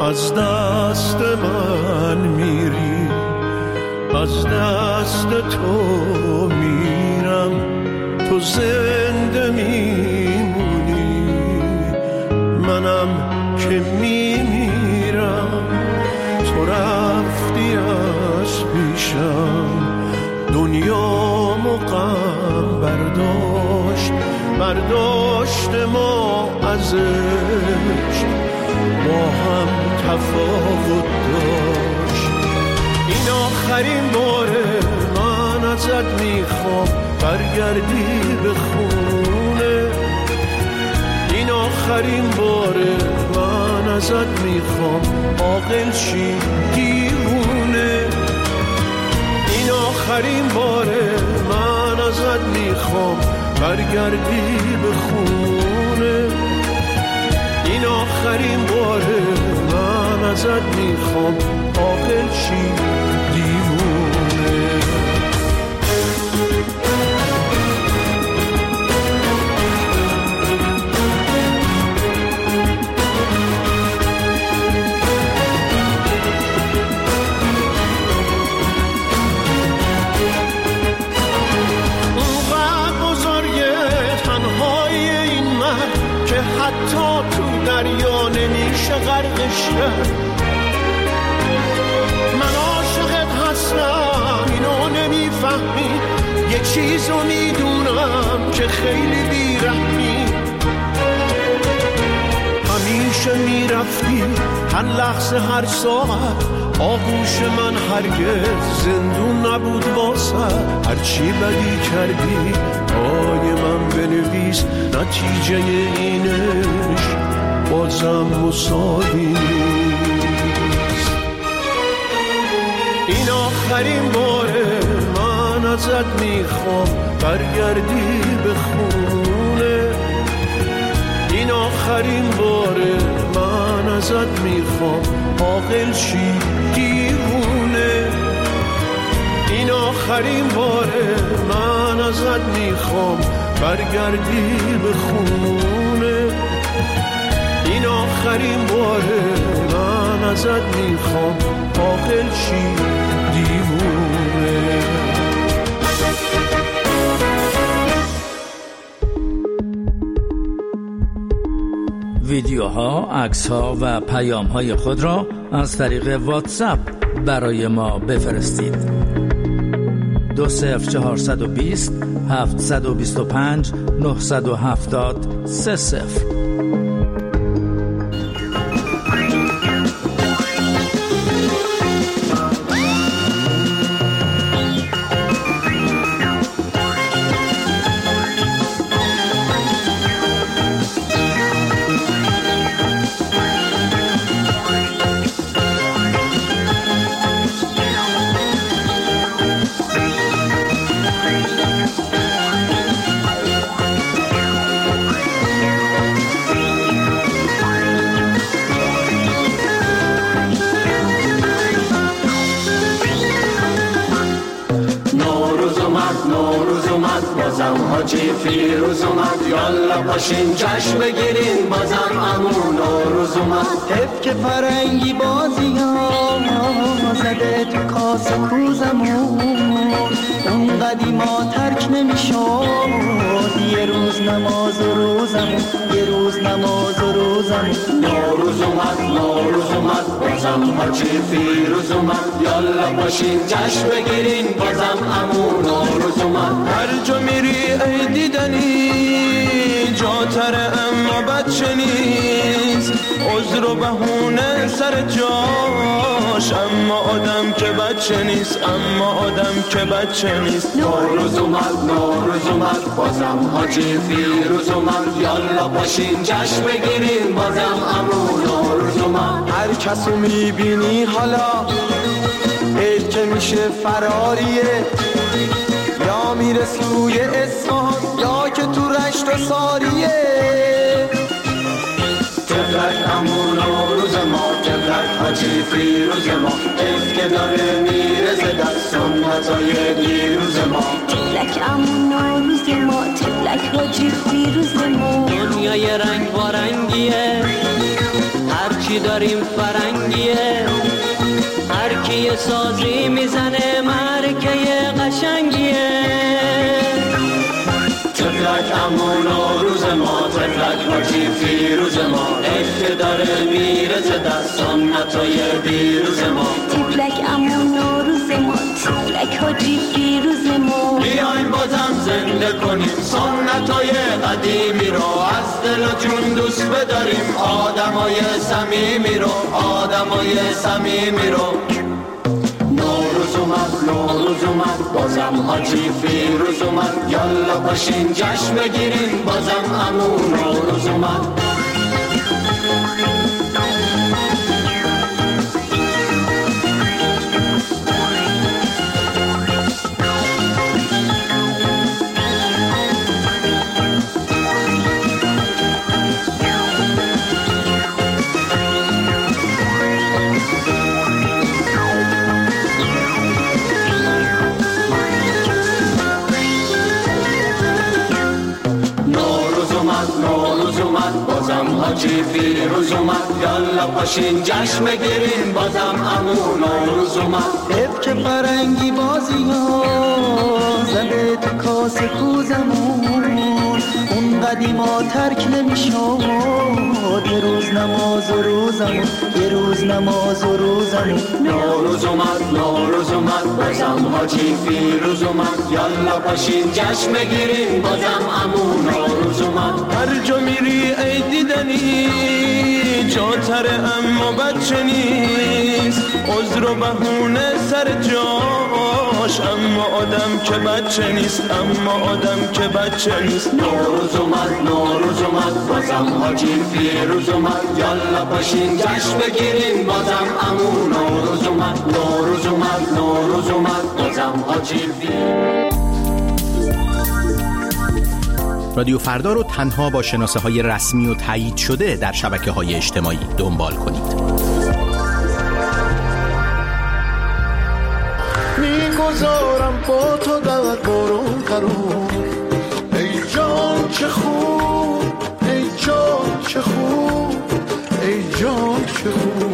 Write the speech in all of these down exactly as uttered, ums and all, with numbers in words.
از دست من میری، از دست تو میرم، تو زنده میمونی، منم که میمیرم. تو رفتی از پیشم، دنیامو غم برداشت، برداشت ما ازش، با هم تفاوت داشت. این آخرین باره من ازت میخوام برگردی به خونه، این آخرین باره من ازت میخوام عاقل شی دیوونه، این آخرین باره من ازت میخوام برگردی به خونه، این آخرین باره من ازت میخوام عاقل شی دیوونه. حتی تو دریا نمیشه غرقش کرد. من عاشقت هستم اینو نمیفهمی، یه چیزو میدونم که خیلی بیرحمی. همیشه میرفتی هر لحظه هر ساعت، آغوش من هرگز زندون نبود واسه. هرچی بدی کردی پای من بنویس، نتیجه اینش بازم مساوی نیست. این آخرین باره من ازت میخوام برگردی به خونه، این آخرین باره من ازت میخوام عاقل شی دیوونه، این آخرین باره من ازت میخوام برگردی به خونه، این آخرین باره من ازت میخوام عاقل شی دیوونه. ویدیوها، عکس‌ها و پیام‌های خود را از طریق واتساپ برای ما بفرستید. دو صفر چهارصد و بیست هفتصد و بیست و پنج نهصد و هفتاد سه صفر. حاجی فیروز اومد، یالا باشین جشن بگیرین، بازم امون نوروز اومد. حیف که فرنگی بازی ها زده تو کاس کوزمون، اون قدیما ترک نمیشد، یه روز نماز و روزمون، یه روز نماز و روزمون. نوروز اومد نوروز اومد، بازم حاجی فیروز اومد، یالا باشین جشن بگیرین، بازم امون نوروز اومد. هر جا میری ای دیدنی جاتره اما بچه نیست، عذر و بهونه سر جاش، اما آدم که بچه نیست، اما آدم که بچه نیست. نوروز اومد نوروز اومد، بازم حاجی فیروز اومد، یالا باشین جشن بگیرین، بازم امون نوروز اومد. هر کسو میبینی حالا عید که میشه فراریه، یا میره سوی اصفهان یا که تو رشت و ساریه. تبرک امون نوروز ما، تبرک حاجی فیروز ما، عید که داره میرسه در سنتای دیروز ما. تبرک امون نوروز ما، تبرک حاجی فیروز ما. دنیای رنگ و رنگیه، هرچی چی داریم فرنگیه، هر کی سازی میزنه مرکه قشنگیه. تفلک امون و روز ما، تفلک حاجی فیروز ما، عشق داره میره ز دست سنتای دیروز ما. تفلک امون و روز ما، تفلک حاجی فیروز ما. بیاین بازم زنده کنیم سنتای قدیمی رو، از دل و جون دوست بداریم آدمای صمیمی رو، آدمای صمیمی رو. نوروز اومد نوروز اومد بازم حاجی فیروز اومد، یالا باشین جشن بگیرین بازم امون نوروز اومد. حاجی فیروز اومد، یالا پاشین جشن بگیرین بازم امون نوروز اومد. اب که فرنگی بازی ها زده تو کاس کوزمون، اون قدیما ترک نمیشد. یه روز نماز و روزمون، یه روز نماز و روزمون. نوروز اومد نوروز اومد بازم حاجی فیروز اومد، یالا پاشین جشن بگیرین بازم امون نوروز اومد. هر جا میری ای دیدنی جاتره اما بچه نیست، عذر و بهونه سر جاش، اما آدم که بچه نیست، اما آدم که بچه نیست. نوروز اومد نوروز اومد بازم حاجی فیروز اومد، یالا باشین جشن بگیرین بازم امون نوروز اومد. نوروز اومد نوروز اومد بازم حاجی فیروز. رادیو فردا رو تنها با شناسه های رسمی و تایید شده در شبکه های اجتماعی دنبال کنید. میگذارم با تو در بارون قرار، ای جان چه خوب، ای جان چه خوب، ای جان چه خوب.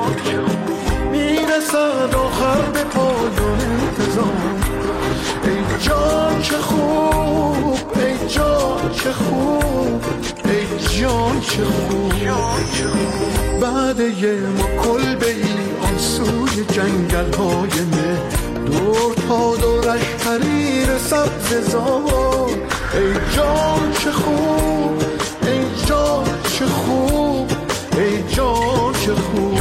میرسد آخر به پایان انتظار، ای جان چه خوب، ای جان چه خوب، ای جان چه خوب. بعد یه ما کلبه ای آن سوی جنگل های مه، دور تا دورش حریر سبز زار، ای جان چه خوب، ای جان چه خوب، ای جان چه خوب.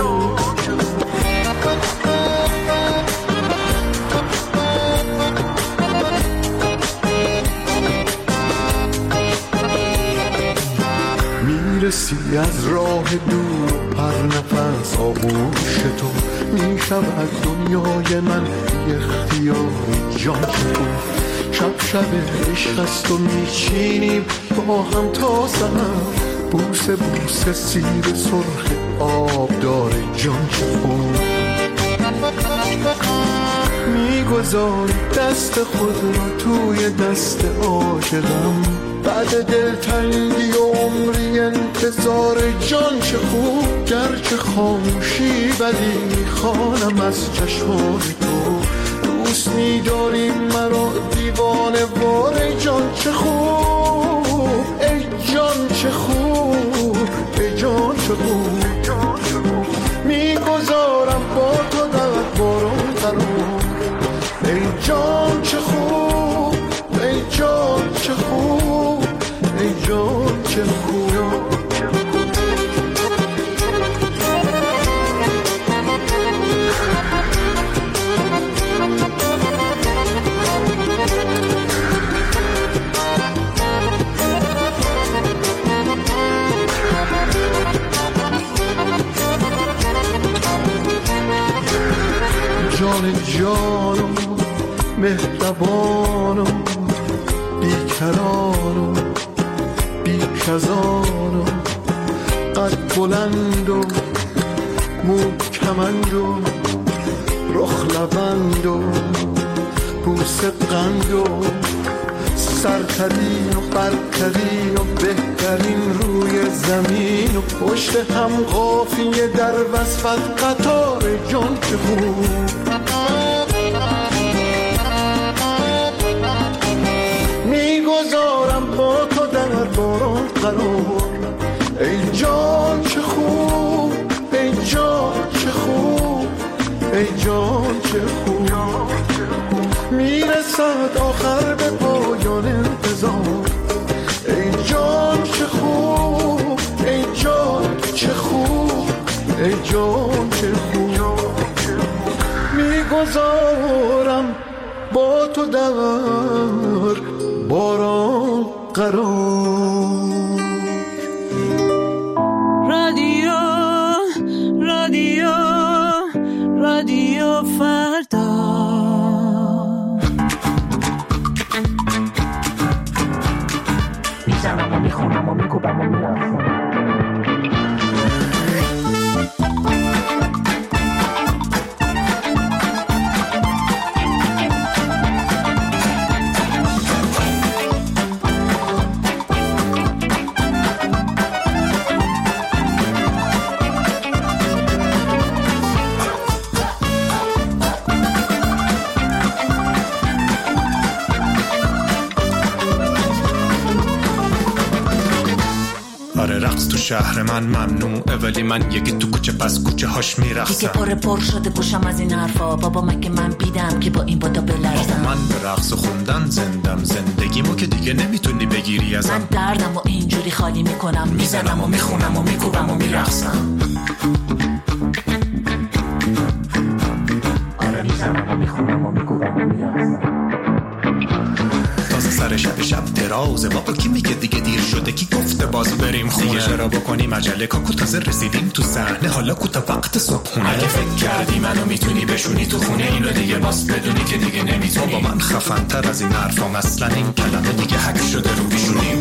میرسی از راه دور پر نفس آغوش تو، میشود دنیای من بی اختیاری جان تو. شب شب عشق است و میچینیم با هم تا سحر، بوسه بوسه سیر سرخ آب داره جان تو. میگذاری دست خود را توی دست عاشقم، بعد دلتنگی و عمری انتظار جان چه خوب. گرچه خاموشی ولی میخوانم از چشمان تو، دوست می‌داری مرا دیوانه وار جان چه خوب، ای جان چه خوب، ای جان چه خوب. میگذارم با تو در بارون قرار، ای جان چه خوب، ای جان چه خوب، ای جان چه خوب. جان جانم مهربانم بیکرانم بیکزانم، قد بلند و مو کمند و رخ لبند و بوسه قند و سرترین و برترین و بهترین روی زمین و پشت هم قافیه در وصفت قطار جان چه خوب. میگذارم با تو در باران قرار، ای جان چه خوب، ای جان چه خوب، ای جان چه خوب. میرسد آخر به پایان انتظار، ای جان چه خوب، ای جان چه خوب، ای جان چه خوب. میگذارم با تو در باران قرار. رادیو رادیو رادیو فردا. میزنم و میخونم و میگوبم و میرخونم. شهر من ممنوعه ولی من یکی تو کوچه پس کوچه هاش میرخصم. دیگه پر پر شده گوشم از این حرفا. بابا مگه من بیدم که با این بادا بلرزم. من به رقص خوندن زندم، زندگیمو که دیگه نمیتونی بگیری ازم. من دردم و اینجوری خالی میکنم، میزنم و میخونم و میکوبم و میرقصم. آره میزنم و میخونم و میکوبم و میرقصم. سر شب شب درازه بابا کی میگه دیگه دیر شده، کی گفته باز بریم خونه. دیگه چرا بکنیم عجله کاکو تازه رسیدیم تو صحنه، حالا کوتا وقت صبحونه. اگه فکر کردی منو میتونی بشونی تو خونه، اینو دیگه باز بدونی که دیگه نمیتونی. بابا من خفن تر از این حرفام، اصلا این کلمه دیگه حک شده رو بیشونیم.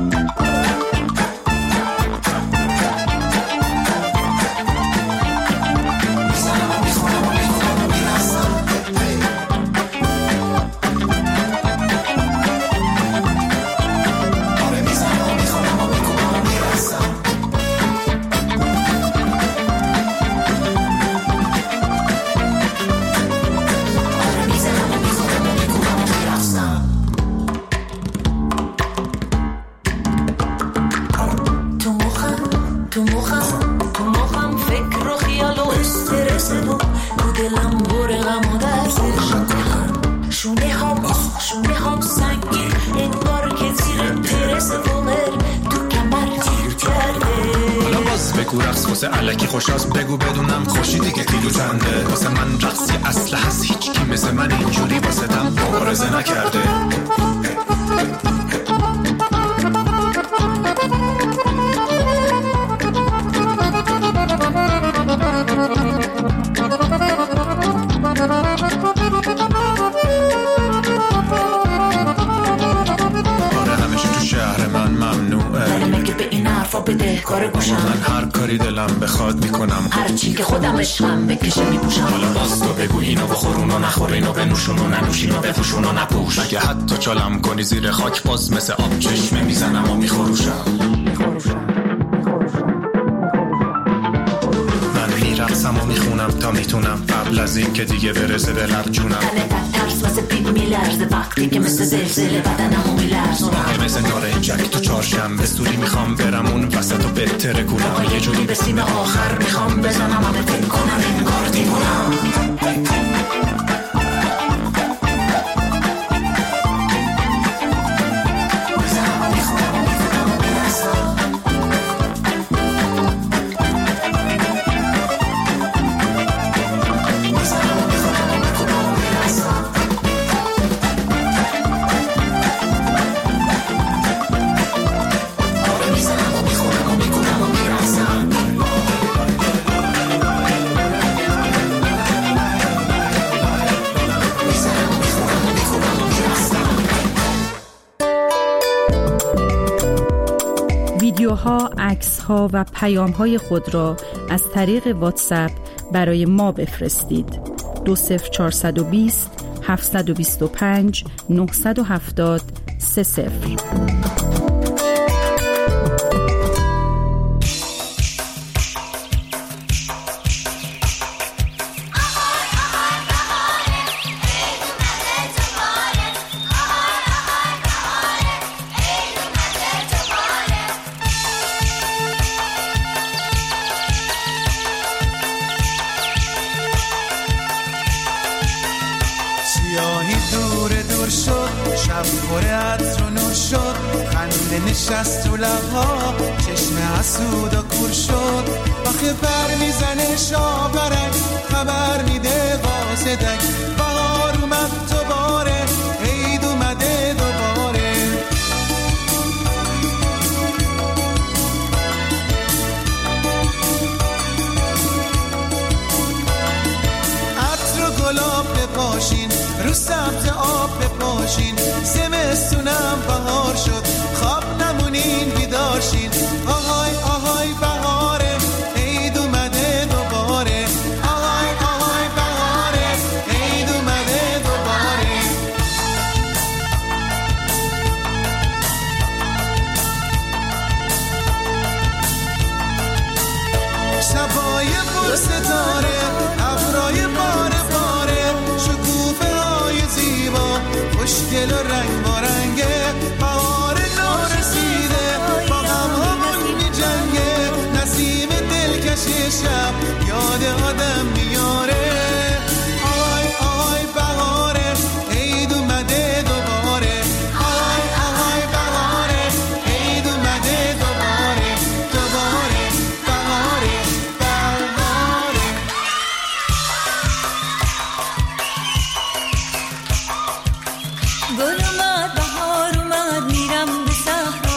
الکی خوشاست بگو بدونم خوشی دیگه کیلو چنده. واسه من رقصی اصل هست، هیچ کی مثل من اینجوری واسه تم مبارزه نکرده. من هر کاری دلم بخواد میکنم، هر چی که خودم عشقم بکشه میپوشم. حالا باز تو بگو اینو بخور اونو نخور، اینو بنوشون و ننوشین و بپوشون و نپوش. اگه حتی چالم کنی زیر خاک باز مثل آب چشمه میزنم و میخوروشم. من میرقصم و میخونم تا میتونم، قبل از این که دیگه برسه به لب جونم. تنه تک ترس واسه پیپ میلرزه وقتی که مثل زلزله بدنمو میلرزونم. مثل نارنجک تو چهارشنبه سوری میخوام برم اون وسط و بهتره کنم. یه جوری به سیم آخر میخوام بزنم همه فکر کنم انگار دیوونم. ویدیوها، عکس‌ها و پیام‌های خود را از طریق واتساپ برای ما بفرستید. دو صفر چهارصد و بیست هفتصد و بیست و پنج نهصد و هفتاد سه صفر. نشست تو لبها چشم حسود و کور شد آخه پر میزنه شاپرک خبر میده واسدک بهار اومد دوباره عید اومده دوباره عطر و گلاب بپاشین رو سبز آب بپاشین زمستونم بهار شد خواب نمونین بیدارشین آهای آهای بهاره عید اومده دوباره آهای آهای بهاره عید اومده دوباره شبای پر ستاره ابرای باره باره شکوفه های زیبا خوشگل و رنگ بارنگه شب یاد آدم میاره آهای آهای بهاره عید اومده دوباره آهای آهای بهاره عید اومده دوباره دوباره بهاره بهاره گل اومد بهار اومد میرم به صحرا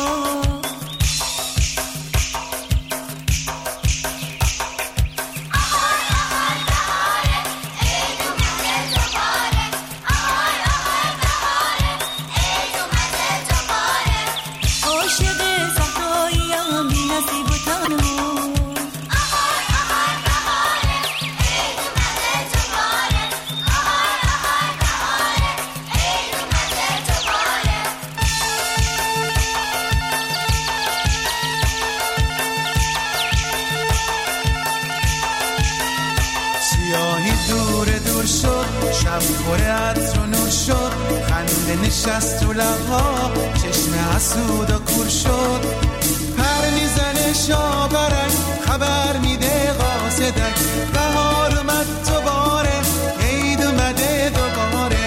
نشست تو لبها چشم حسود و کور شد پر میزنه شاپرک خبر میده قاصدک بهار اومد دوباره عید اومده دوباره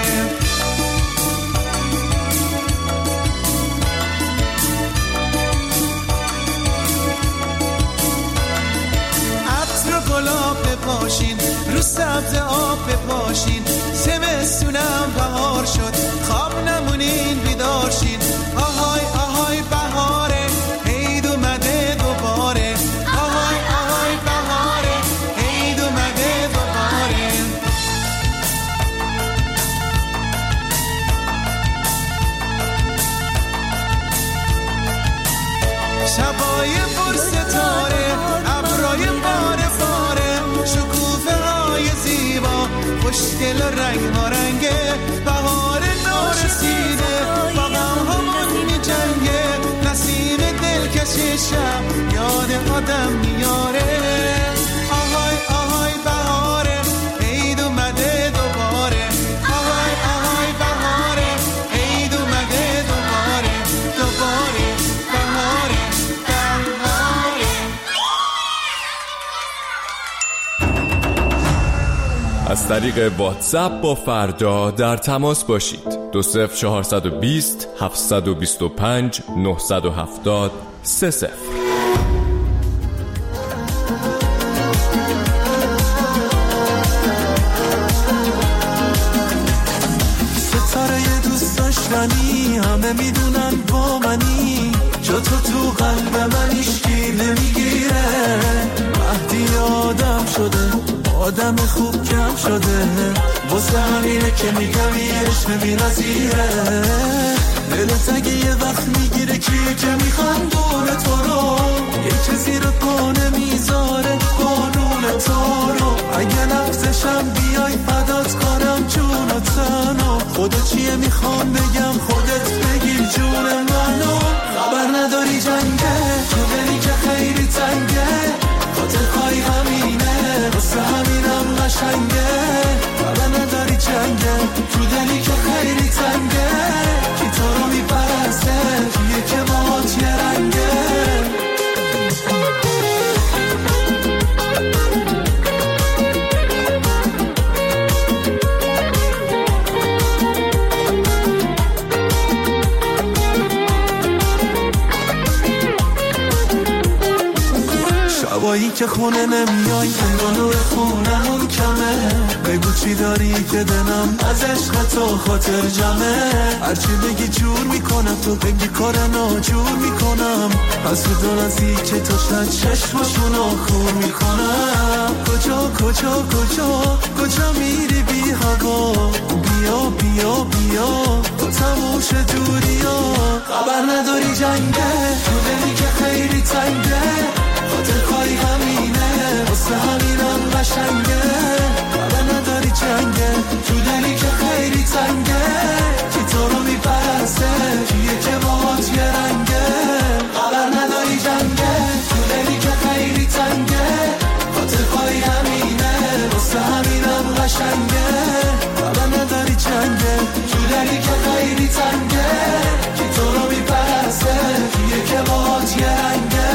عطر و گلاب بپاشین رو سبز آب بپاشین زمستونم بهار شد خواب نمونین بیدارشین آهای آهای بهاره عید اومده دوباره آهای آهای بهاره عید اومده دوباره شبای پر ستاره ابرای باره باره شکوفه های زیبا خوشگل و رنگ بارنگه بهار نورسیده با غم همون می جنگه نسیم دلکش شب یاد آدم میاره آهای آهای بهاره عید اومده دوباره آهای آهای بهاره عید اومده دوباره دوباره بهاره بهاره از طریق واتساپ با فردا در تماس باشید. دو صفر چهارصد و بیست هفتصد و بیست و پنج نهصد و هفتاد سه صفر. ستاره دوست داشتنی همه میدونن با منی جا تو تو قلب من هیچکی نمیگیره مهدی آدم شده آدم خوب کم شده واسه همینه که میگم یه عشق بی‌نظیره دلت اگه یه وقت میگیره کیه که میخندونه تو رو یه کسی رو پانه میذاره قانون تو رو اگه لفظشم بیای فدات کنم جون و تنو خودت چیه میخوام بگم خودت بگیر که خونه نمیای، انگانو خونمون کمه. بگو چی داری که دلم از عشق تو خاطر جمعه. هرچی بگی جور میکنم، تو بگی کار ناجور میکنم. از تو دو نزدیک تو شد چشمشونو خور میکنم. کجا کجا کجا کجا میری بی حقا؟ بیا بیا بیا تو تموش دوریا. خبر نداری جنگه تو دلی که خیلی تنگه. خاطر خواهی همینه واسه همینم قشنگه. خبر نداری جنگه تو دلی که خیلی تنگه. کی تو رو میپرسته کیه که باهات یه رنگه. خبر نداری جنگه تو دلی که خیلی تنگه. خاطر خواهی همینه واسه همینم قشنگه. خبر نداری جنگه تو دلی که خیلی تنگه. کی تو رو میپرسته کیه که باهات یه رنگه.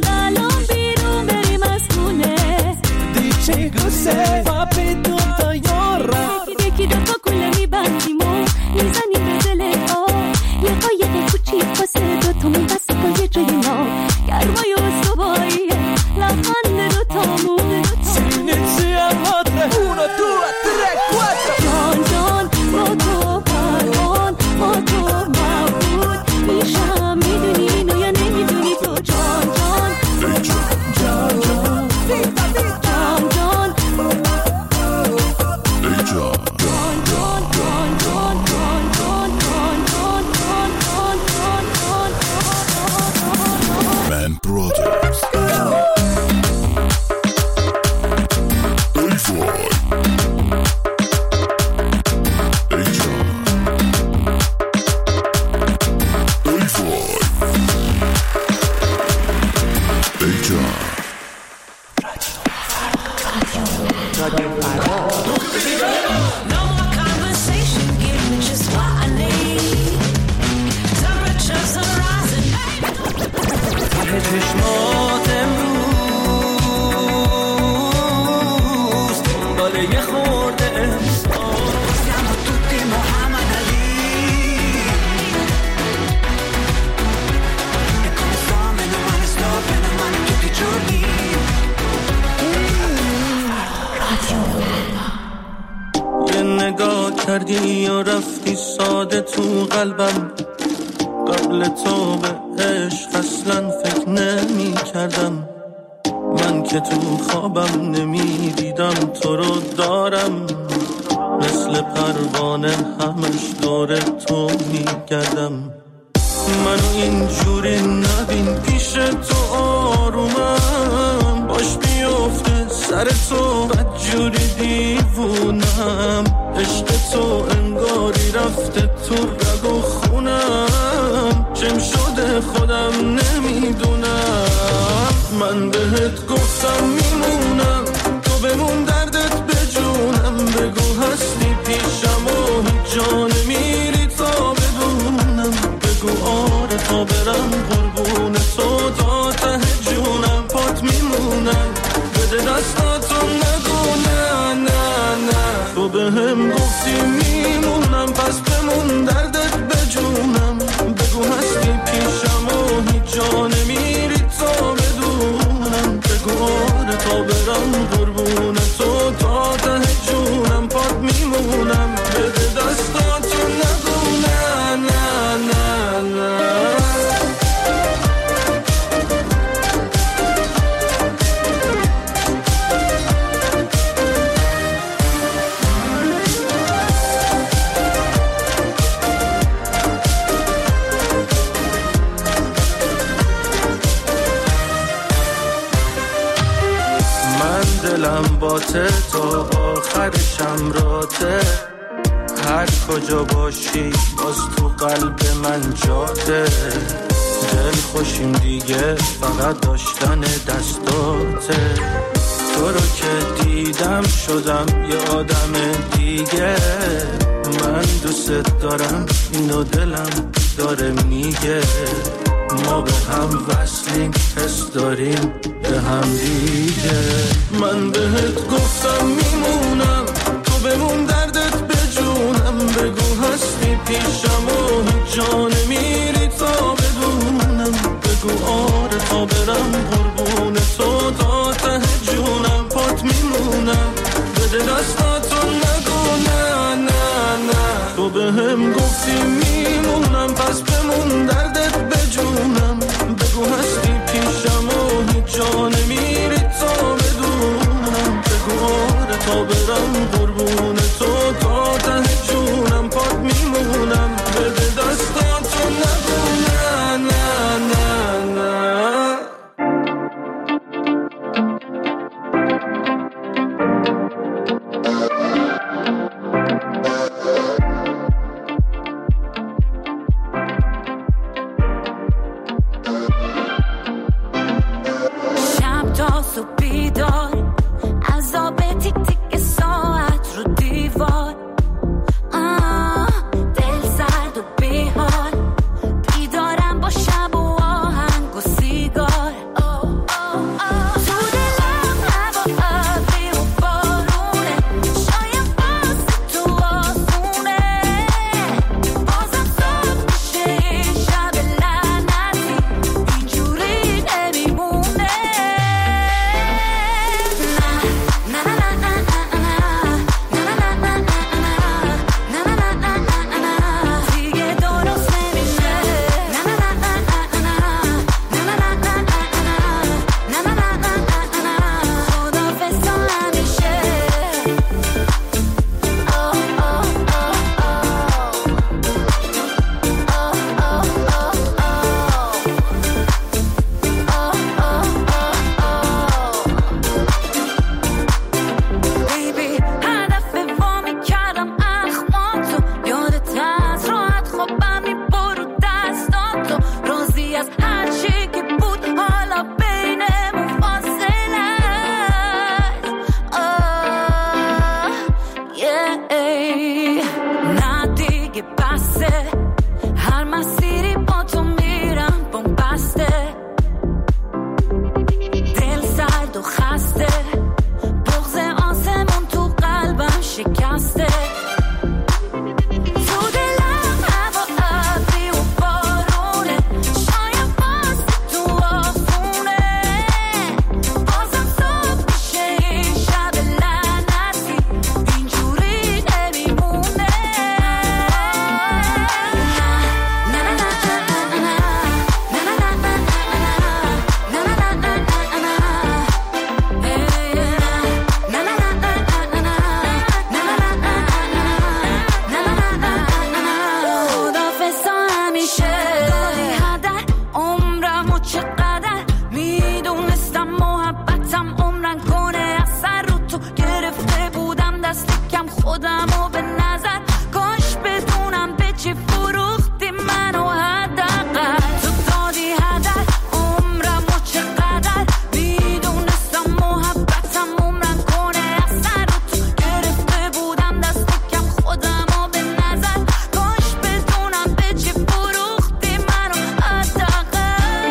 Papi, tu نگاه کردی یا رفتی ساده تو قلبم. قبل تو به عشق اصلا فکر نمی کردم. من که تو خوابم نمی دیدم تو رو دارم. مثل پروانه همش دور تو می گردم. منو اینجوری نبین پیش تو آرومم. باش بیفته سر تو بدجوری دیوونم. عشق تو انگاری رفته تو رگ و خونم. چم شده خودم نمیدونم. من بهت گفتم میمونم تو بمون دردت بجونم. بگو هستی پیشم و هیچ جا نمیری تا بدونم. بگو آره تا برم قربون تو تا ته جونم. پات میمونم بده دستاتو نگو نه نه نه. تو به هم گفتی میمونم پس بمون دردت بجونم. بگو هستی پیشم و هیچ جا نمیری تا بدونم. بگو آره تا برم قربون تو تا ته جونم. پات میمونم بده دستاتو نگو نه نه نه نه. دلم باته تا آخر شمراته. هر کجا باشی باز تو قلب من جاته. دل خوشیم دیگه فقط داشتن دستاته. تو رو که دیدم شدم یه آدم دیگه. من دوست دارم اینو دلم داره میگه. ما به هم وصلیم حس داریم به هم دیگه. من بهت گفتم میمونم تو بمون دردت بجونم. بگو هستی پیشم و هیچ جا نمیری تا بدونم. بگو آره تا برم قربون تو تا ته جونم. پات میمونم بده دستاتو نگو نه نه نه. تو به هم گفتی میمونم پس بمون دردت بجونم. بگو هستی پیشم و هیچ جا نمیری تا بدونم. بگو آره تا برم قربون تو تا ته جونم. پات میمونم بده دستاتو نگو نه نه نه نه. Anymore. خودمو به نظر کاش بدونم به چی فروختی منو حداقل تو دادی هدر عمرم و چقدر میدونستم محبتم عمرم کنه اثر رو تو گرفته بودم دست کم خودمو به نظر کاش بدونم به چی فروختی منو حداقل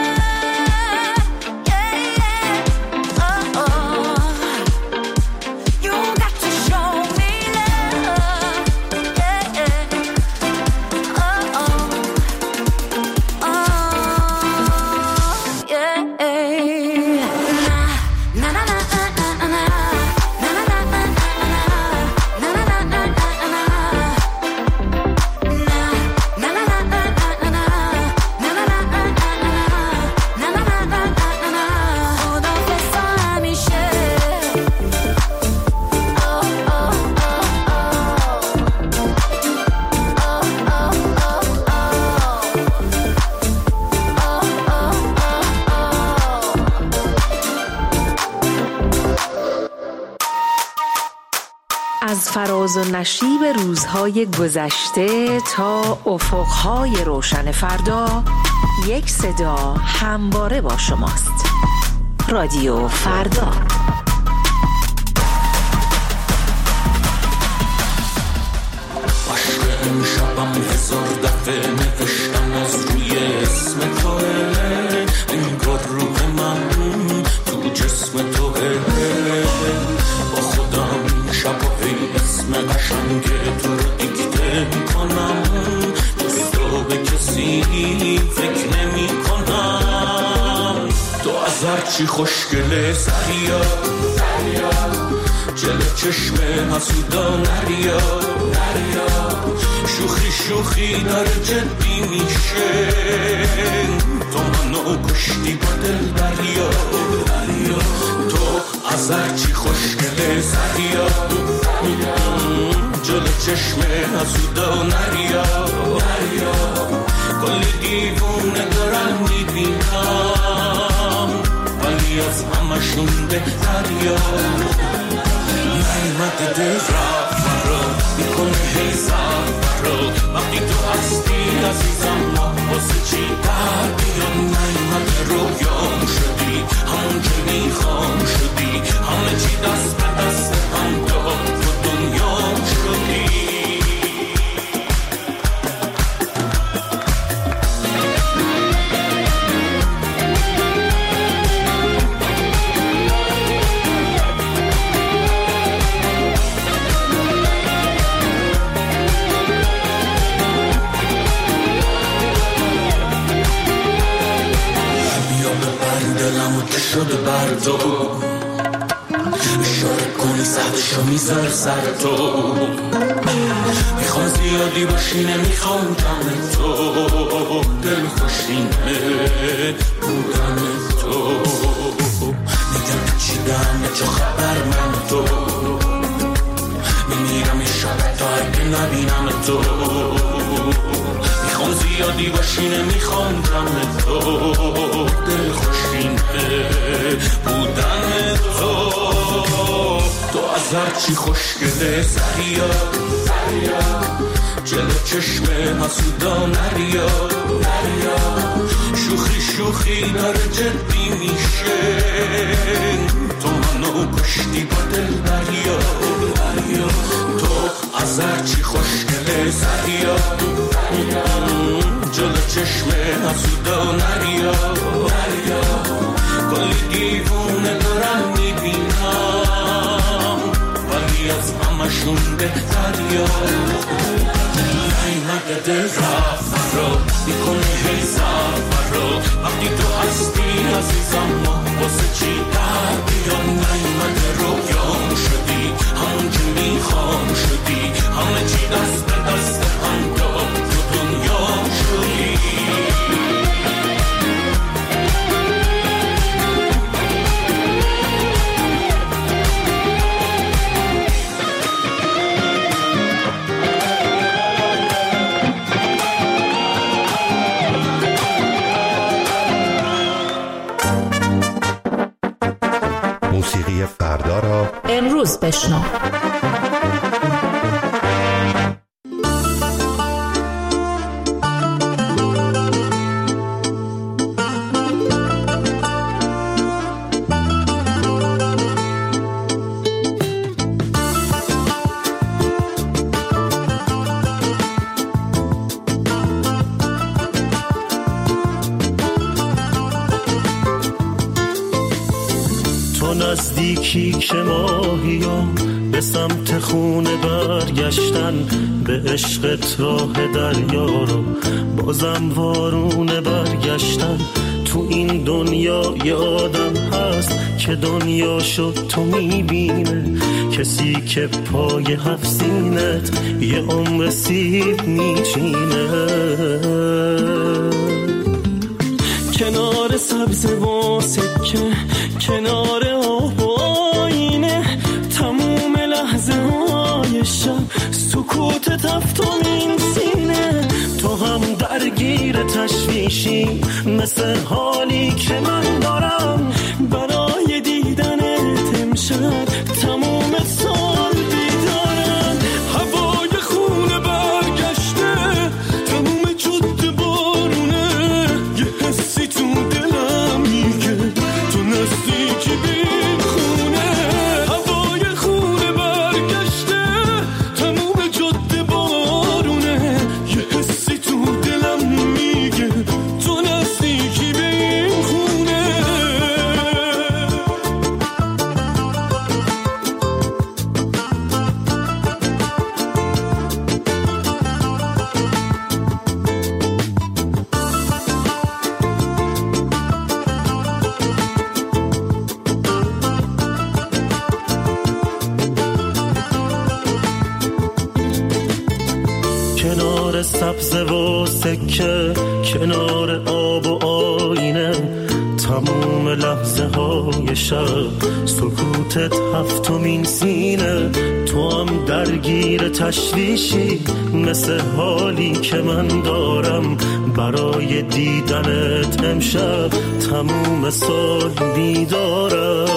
از فراز و نشیب روزهای گذشته تا افقهای روشن فردا، یک صدا همواره با شماست. رادیو فردا. عشق امشبم هزار دفعه نوشتم از روی اسم توه، انگار روح من تو جسم توه. با خودم شباهی اسم قشنگ تو رو دیکته کنم، جز تو به کسی فکر نمی کنم. تو از هرچی خوشگله سریا جلو چشم حسودا نریا، شوخی شوخی داره جدی میشه. تو منو کشتی با دل دریا، تو از هرچی خوشگله سریا جلو چشم حسودا نریا. کلی دیوونه دارم میبینم ولی از همشون بهتریا. نیمت دل رفت فرا میکنه هی سفرا، وقتی تو هستی عزیزم ما واسه چی در بیان. نیمت رویام شدی همون که میخوام شدی، همه چی دست به دست هم داد تو دنیام شدی. شده بر تو اشاره کنی سهدشو میذار سر تو. میخوام زیادی باشی نمیخوام دم تو، دل خوشینه بودن تو. میگم چی دمه چه خبر من تو، میمیرم شب تا اگه نبینم تو. میخوام زیادی باشی نمیخوام دم تو، دل خوشینه بودن تو. تو از هرچی خوشگله سریا جلو چشم حسودا نریا. شوخی شوخی داره جدی میشه. تو منو کشتی با دل دریا، تو از هرچی خوشگله سریا جلو چشم حسودا نریا. کلی دیوونه دارم میبینم ولی از همشون بهتریا. نیمت دل رفت فرا میکنه هی سفرا، وقتی تو هستی عزیزم ما واسه چی در بیان. نیمت رویام شدی همون که میخوام شدی، همه چی دست به دست هم داد تو دنیام شدی. موسیقی فردا را امروز بشنو. نزدیکی که ماهیا به سمت خونه برگشتن، به عشقت راه دریا رو بازم وارونه برگشتن. تو این دنیا یه آدم هست که دنیا شد تو میبینه، کسی که پای هفت سینت یه عمر سیب میچینه. کنار سبز و سکه، کنار آب و آینه، تموم لحظه های شب سکوت تفتون سینه. تو هم درگیر تشویشی مثل حالی که من دارم، برای دیدنت امشب تموم سال بیدارم. هوای خونه برگشته، تموم جاده بارونه، یه حسی تو دلم میگه تو نزدیکی بین خونه. هوای خونه برگشته، تموم جاده بارونه، یه حسی تو دلم میگه تو نزدیکی بین خونه. کنار سبز و سکه، کنار آب و آینه، تموم لحظه های شب سکوتت هفتمین سینه. تو هم درگیر تشویشی مثل حالی که من دارم، برای دیدنت امشب تموم سال بیدارم.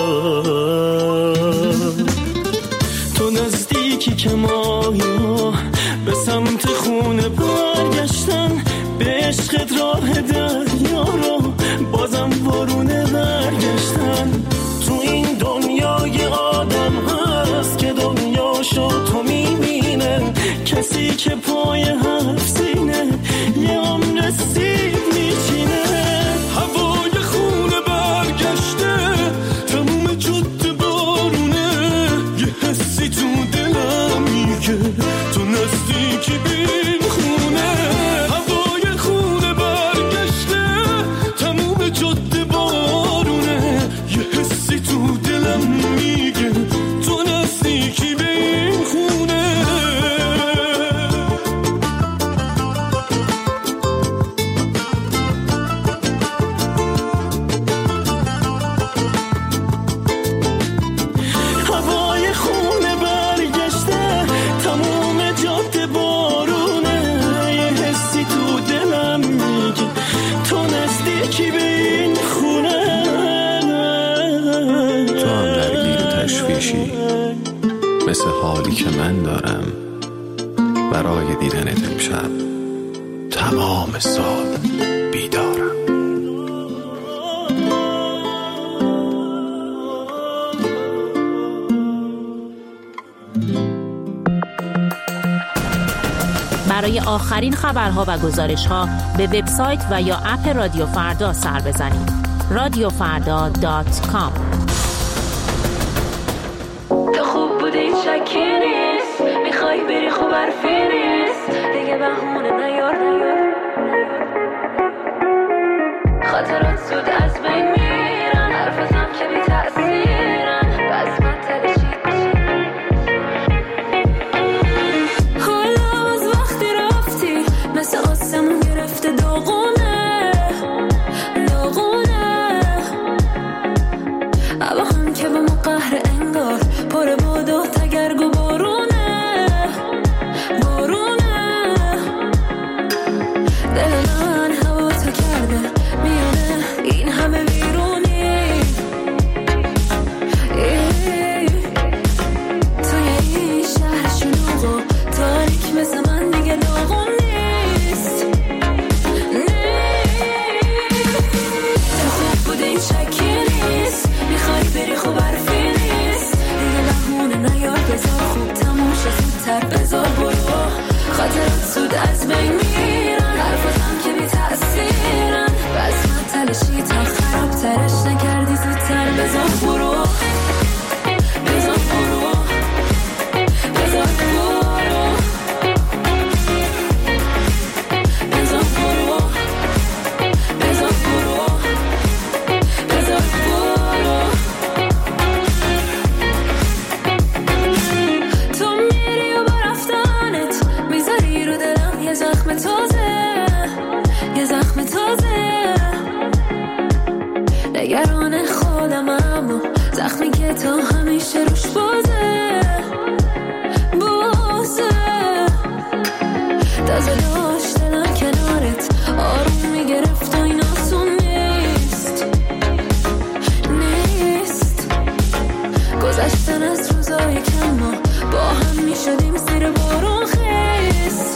تو نزدیکی که ماهیا به سمت خونه برگشتن، به عشقت راه دریا رو بازم وارونه برگشتن. تو این دنیا یه آدم هست که دنیا شد تو میبینه، کسی که پای هفت سینه یه عمر سیب میچینه. هوای خونه برگشته، تموم جاده بارونه، یه حسی تو دلم میگه تو نزدیکی بین خونه. هوای خونه برگشته، تموم جاده بارونه، یه حسی تو دلم میگه تو نزدیکی بین خونه. هوای خونه برگشته، تموم جاده بارونه، یه حسی تو دلم میگه تو نزدیکی به این خونه. تو هم درگیر تشویشی مثل حالی که من دارم، برای دیدنت امشب تمام سال بیدارم. برای آخرین خبرها و گزارش‌ها به وبسایت و یا اپ رادیو فردا سر بزنید. رادیو فردا دات کام. تو خوب بودی شکی نیست، میخوای بری خوب حرفی نیست، دیگه بهونه نیار نیار. خاطرات زود از بین میرن، حرفتم که بی تأثیرن، بس من تلشید حالا از وقتی رفتی مثل آسمون گرفته داغونه داغونه. اما هم که به ما قهر انگار پر باد و تگرگ و بارونه بارونه. دل من هوا تو کرده میونه این همه ویرونی، توی این شهر شلوغ و تاریک مثل من دیگه داغون نیست. تو خوب بودی شکی نیست، میخوای بری خوب حرفی نیست، دیگه بهونه نیار، بذار خوب تموم شه زودتر، بذار برو. خاطرات زود از بین میرن، حرفاتم که بی تأثیرن، بس من تلشی تا خراب ترش نکردی زودتر، بذار برو. تا همیشه روش بازه بازه تازه داشت دلم کنارت آروم میگرفت و این آسون نیست نیست گذشتن از روزای کم ما با هم میشدیم زیر بارون خیس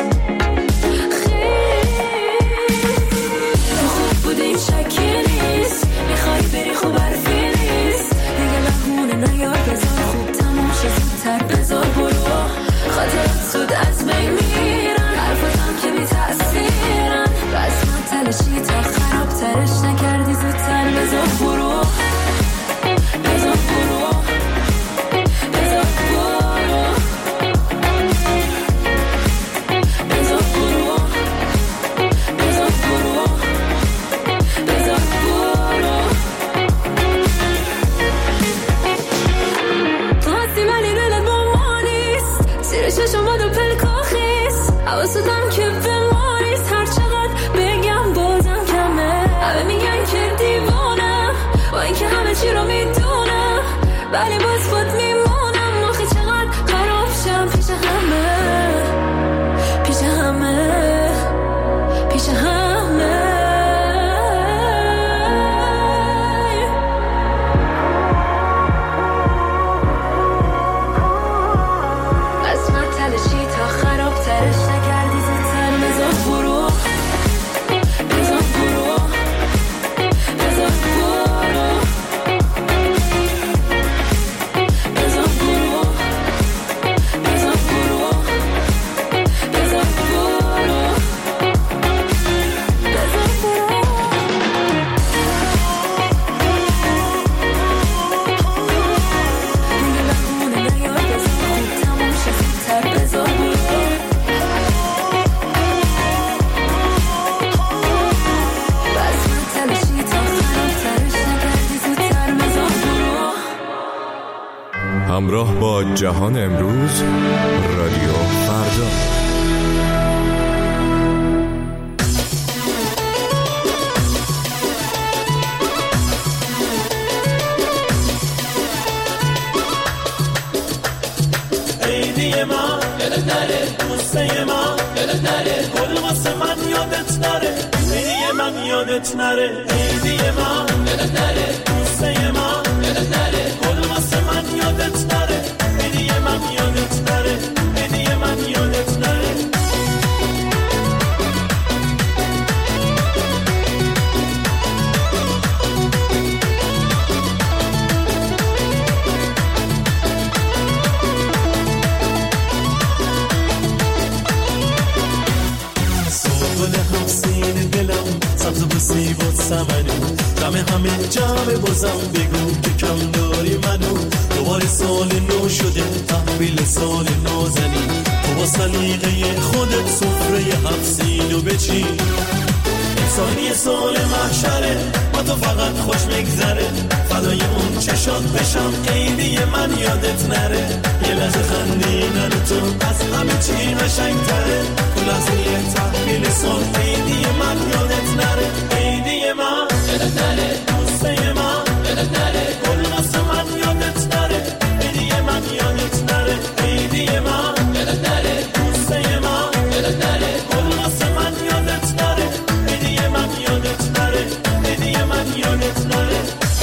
تو خوب بودیم شکی نیست میخوای بری خوب حرفی نیست دیگه بهونه نیار بذار خوب تموم شه زودتر بذار برو خاطرات زود از بین میرن حرفاتم که بی تأثیرن بس من تلشی تا خراب ترش نکردی زودتر بذار برو بذار برو بذار برو بذار برو بذار برو بذار برو تو هستی ولی دلت با ما نیست زیر چشم باد و پلکا خیست حواستم که به ما نیست هر چقدر بگم بازم کمه همه میگن که دیوانم با اینکه همه چی رو میدونم ولی باز خود میمونم آخه چقدر خراب شم پیش همه پیش همه پیش همه بس من تلشی تا خراب ترش نکردی زودتر بذار برو بذار برو بذار برو بذار برو بذار برو بذار برو بذار برو دیگه بهونه نیار بذار خوب تموم شه زودتر بذار برو بس من تلشی تا خراب ترش نکردی زودتر بذار برو همراه با جهان امروز رادیو فردا. عیدی ما یادت نره دوسته ما یادت نره گل واسه من یادت نره عیدی من یادت نره عیدی ما یادت نره دوسته ما یادت نره گل واسه من یادت نره عیدی من یادت نره عیدی من یادت نره سوال همسین دلم سبز بسی بود سمنو دم همه جمع بازم بگو که کم داری منو دوباره سال نو شده تحویل سال نازنی تو با سلیقه خودت سفره هفسینو بچی انسانی سال محشره با تو فقط خوش میگذره فدای اون چشات بشم عیدی من یادت نره یه لحظه خندیدن تو از همه چی قشنگ‌تره تو لحظه تحویل سال عیدی من یادت نره عیدی من یادت نره دوسته من یادت نره گل واسه من یادت نره عیدی من یادت نره عیدی من یادت نره دوسته من یادت نره گل واسه من یادت نره عیدی من یادت نره عیدی من یادت نره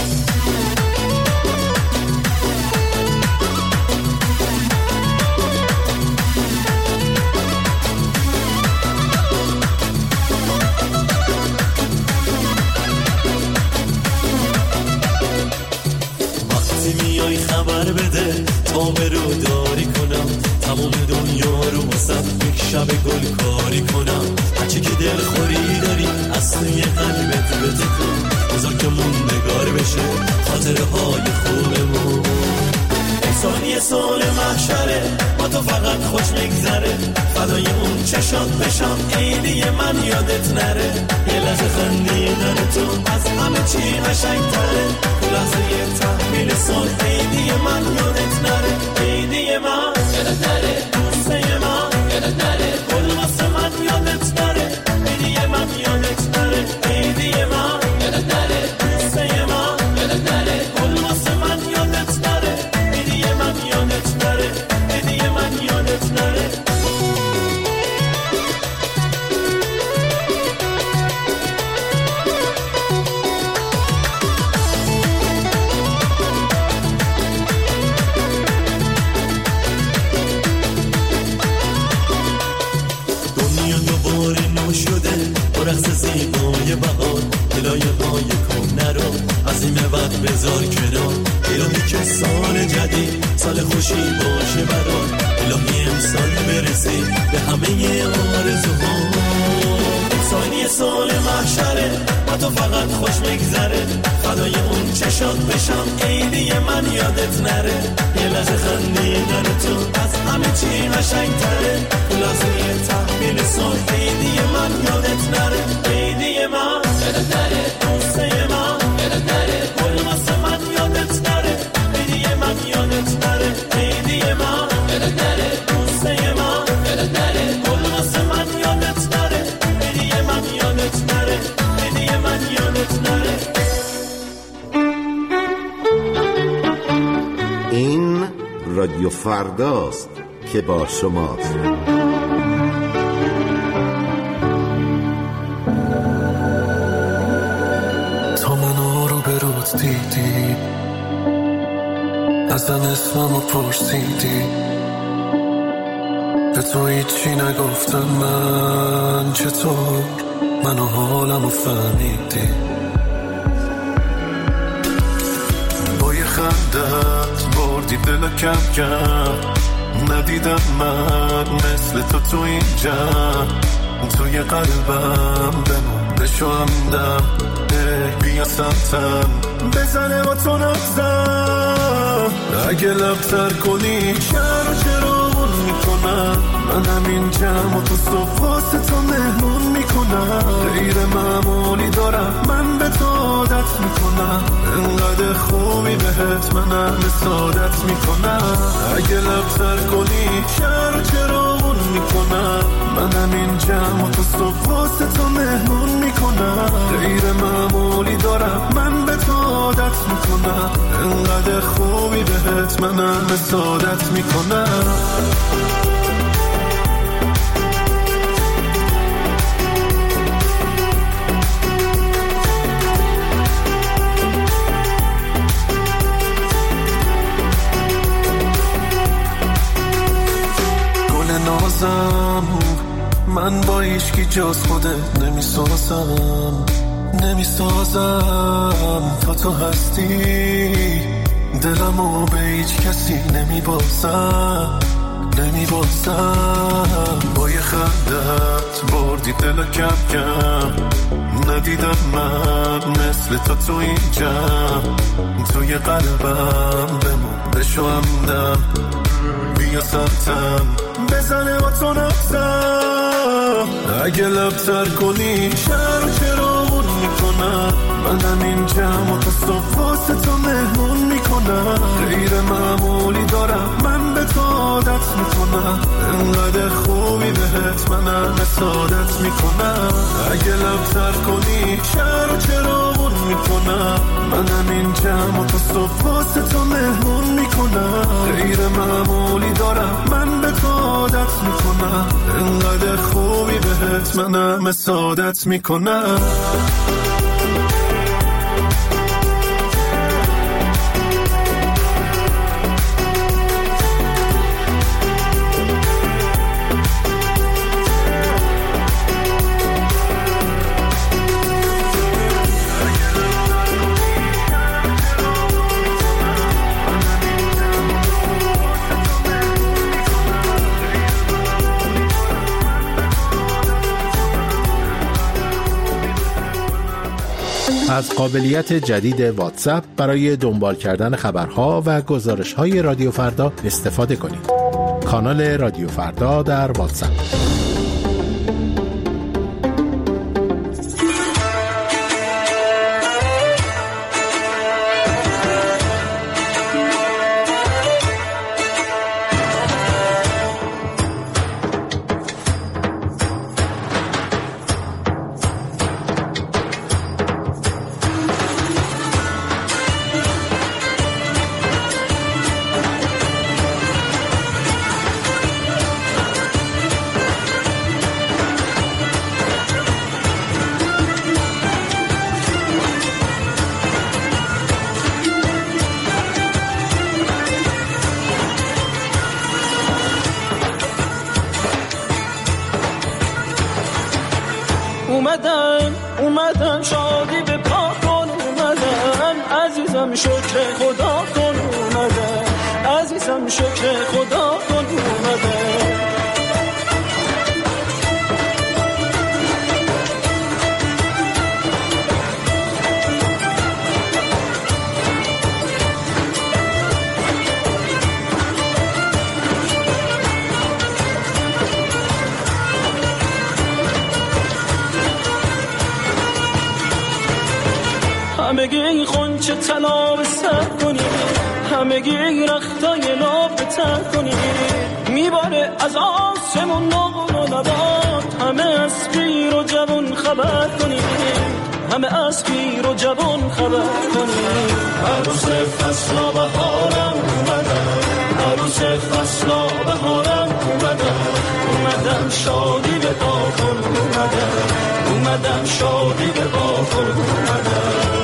خبر بده تا برو داری کنم تمام دنیا رو واسه یک شب گل کاری کنم هرچی که دل خوری داری اصلی قلبت بده کن بذار که موندگار بشه خاطره های خوبمون انسانی سال محشره با تو فقط خوش میگذره فدای اون چشات بشم عیدی من یادت نره یه لحظه خندیدن تو از همه چی قشنگ‌تره تو لحظه تحویل سال عیدی من یادت نره عیدی من یادت نره دوسته من یادت نره گل واسه من یادت نره عیدی من یادت نره عیدی من یادت نره دوسته من یادت نره گل واسه من یادت نره رقص زیبای بهار دلای های کهنه رو از این بعد بذار کنار. الهی که سال جدید سال خوشی باشه برات، الهی امسال برسی به همه آرزوها. سالی سال محشره با تو فقط خوش میگذره، فدای اون چشات بشم عیدی من یادت نره. یه لحظه خندیدن تو از همه چی قشنگ‌تره، لحظه تحویل سال عیدی من یادت نره. عیدی من یادت نره، دوسته من یادت نره، کل واسه من یادت نره. عیدی من یادت نره، عیدی من یادت نره، دوسته من یادت نره، کل واسه من یادت نره. عیدی من یادت نره، عیدی من یادت نره. این رادیو فرداست که با شماست. تا منو رو به روت دیدی، ازم اسممو پرسیدی، به تو هیچی نگفتم من، چطور منو حالمو فهمیدی؟ با یه خندت بردی دل کم کم، ندیدم من مثل تو تو اینجا، توی قلبم بمون بشو همدم. بیا سمتم بزنه با تو نبزم، اگه لبتر کنی چرا چرا میکنم، من همین جمع و تو صبح واسه تو مهمون میکنم. غیر معمولی دارم من به تو عادت میکنم، انقدر خوبی بهت منم سعادت میکنم. اگه لبتر کنی چرا چرا میکنم، من همین جمع و تو صبح واسه تو مهمون میکنم. غیر معمولی دارم من به تو عادت میکنم، انقدر خوبی بهت منم سعادت میکنم. نازم من با ایشکی جز خودت نمیسازم، نمیسازم تا تو هستی، دلمو به هیچ کسی نمیبازم، نمیبازم. با یه خندت بردی دل کم کم، ندیدم من مثل تو تو اینجا، توی قلبم بمون بشو همدم. بیا سمتم بزنه با تو نبزم، اگه لبتر کنی چرا چرا اون میکنم، من همین جمع و تو صبح واسه تو مهمون میکنم. غیر معمولی دارم من به تو عادت میکنم، انقدر خوبی بهت منم سعادت میکنم. اگه لبتر کنی چرا چرا اون میکنم، من همین جمع و تو صبح واسه تو مهمون میکنم. غیر معمولی دارم من به تو عادت میکنم، انقدر خوبی بهت منم سعادت میکنم. از قابلیت جدید واتساپ برای دنبال کردن خبرها و گزارش‌های رادیو فردا استفاده کنید. کانال رادیو فردا در واتساپ. اومدم اومدم شادی به پا کن اومدم عزیزم شکر خدا کن اومدم عزیزم شکر خدا کن اومدم همگی خونچه طلا به سر کنی همگی رختای ناب به تر کنی میباره از آسمون نقل و نبات همه از پیر و جوان خبر کنی همه از پیر و جوان خبر کنی عروس فصلا بهارم اومدم عروس فصلا بهارم اومدم اومدم شادی به پا کن اومدم اومدم شادی به پا کن اومدم